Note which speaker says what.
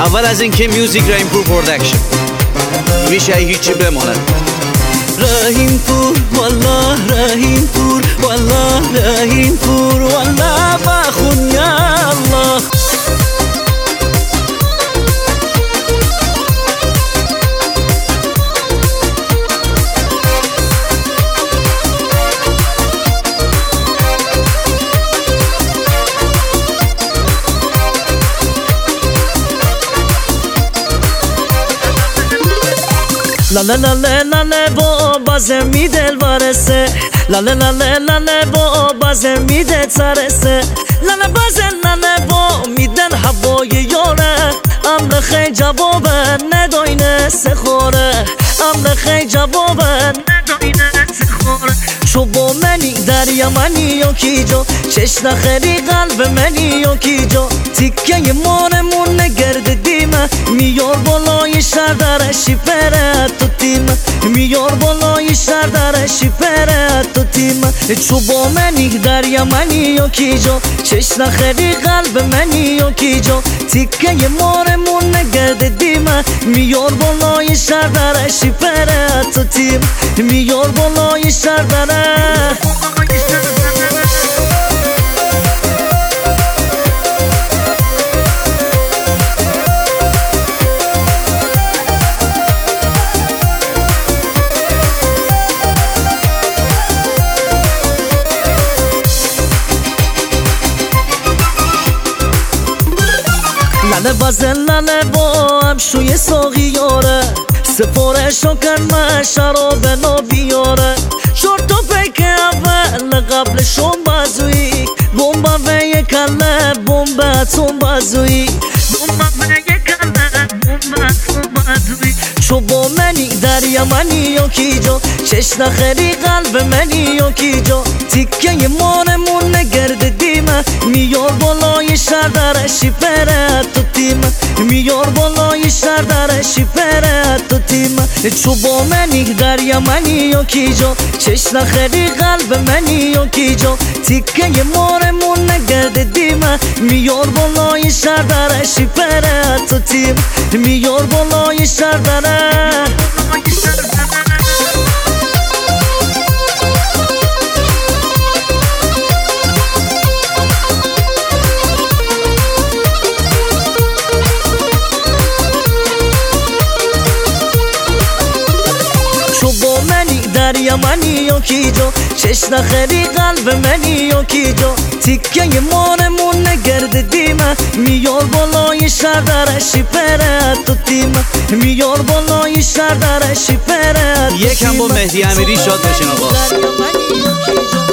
Speaker 1: اول از اینکه میوزیک رحیم پور پرودکشن میشه هیچی بماند.
Speaker 2: رحیم پور والله رحیم پور والله رحیم پور والله بخون یا الله. لاله لاله لاله با بازمی دل وارسه، لاله لاله لاله با بازمی دل ترسه، لاله باز لاله با میدن هوای یاره، امر خیلی جوابه نداینه سخوره، امر خیلی جوابه نداینه سخوره. شو با منی دریا منی یا کی جو، چش نخری قلب منی یا کی جو، تیکه مانمون نگرد دیمه، میار بالای شهر درشی پره تو تیمه، میار بالای شهر درشی پره تو تیمه. چو با منی دریا منی یا کی جو، چش نخری قلب منی یا کی جو، تیکه مانمون نگرد دیمه، میار بالای شهر درشی پره تو تیمه، میار بالای شهر درشی. لاله بازه لاله با هم شوی ساقی یاره، سفارشو کن من شراب نو بیاره، شورتو پیک اول قبلشون بازوی، بومبا و یک کله بومبا اتم بازوی، بومبا و یک کله بومبا اتم بازوی. چو با منی دریا منی یا کی جو، چش نخری قلب منی یا کی جو، تیکه مانمون نگرد دیمه، میار بالای شهر درشی پره تو تیمه، میار بالای شهر درشی پره تو تیمه. چو با منی دریا منی یا کی جو، چش نخری قلب منی یا کی جو، تیکه مانمون نگرد دیمه، میار بالای شهر درشی پره تو تیمه، میار بالای شهر درشی. دریا منی یا کی جو، چش نخری قلب منی یا کی جو، تیکه مانمون نگرد دیمه، میار بالای شهر درشی پره تو تیمه، میار بالای شهر درشی پره.
Speaker 1: یکم با مهدی امیری شاد بشین آقا.